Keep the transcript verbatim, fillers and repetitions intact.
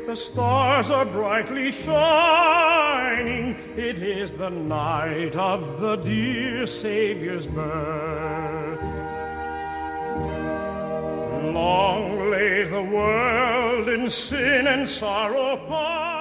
the stars are brightly shining. It is the night of the dear Savior's birth. Long lay the world in sin and sorrow pining.